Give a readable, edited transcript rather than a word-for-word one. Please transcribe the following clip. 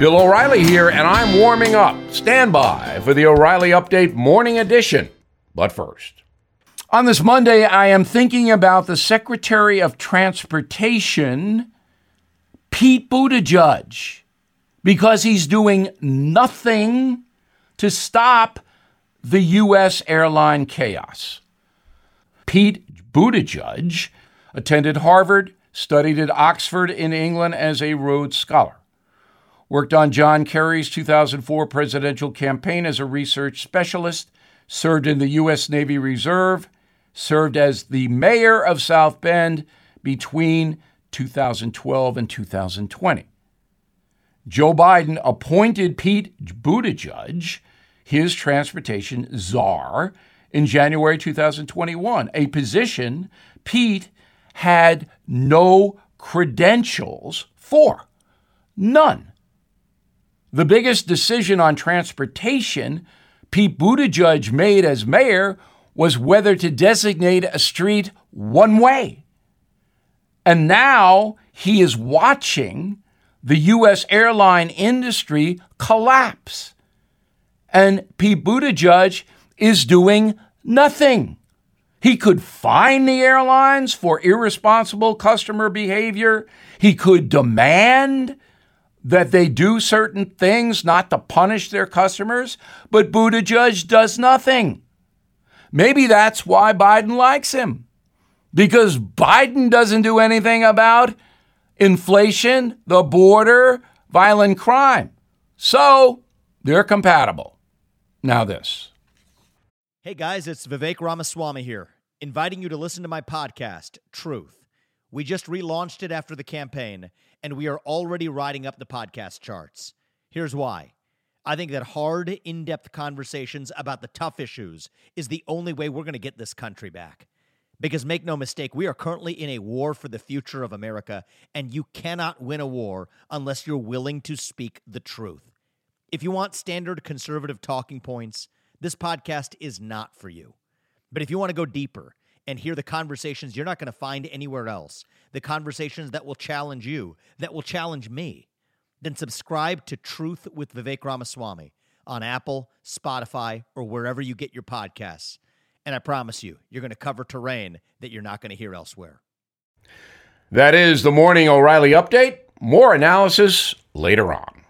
Bill O'Reilly here, and I'm warming up. Stand by for the O'Reilly Update Morning Edition. But first, on this Monday, I am thinking about the Secretary of Transportation, Pete Buttigieg, because he's doing nothing to stop the U.S. airline chaos. Pete Buttigieg attended Harvard, studied at Oxford in England as a Rhodes Scholar, worked on John Kerry's 2004 presidential campaign as a research specialist, served in the U.S. Navy Reserve, served as the mayor of South Bend between 2012 and 2020. Joe Biden appointed Pete Buttigieg his transportation czar in January 2021, a position Pete had no credentials for. None. The biggest decision on transportation Pete Buttigieg made as mayor was whether to designate a street one way. And now he is watching the U.S. airline industry collapse. And Pete Buttigieg is doing nothing. He could fine the airlines for irresponsible customer behavior. He could demand that they do certain things not to punish their customers, but Buttigieg does nothing. Maybe that's why Biden likes him, because Biden doesn't do anything about inflation, the border, violent crime. So they're compatible. Now this. Hey guys, it's Vivek Ramaswamy here, inviting you to listen to my podcast, Truth. We just relaunched it after the campaign, and we are already riding up the podcast charts. Here's why. I think that hard, in-depth conversations about the tough issues is the only way we're going to get this country back. Because make no mistake, we are currently in a war for the future of America, and you cannot win a war unless you're willing to speak the truth. If you want standard conservative talking points, this podcast is not for you. But if you want to go deeper and hear the conversations you're not going to find anywhere else, the conversations that will challenge you, that will challenge me, then subscribe to Truth with Vivek Ramaswamy on Apple, Spotify, or wherever you get your podcasts. And I promise you, you're going to cover terrain that you're not going to hear elsewhere. That is the Morning O'Reilly Update. More analysis later on.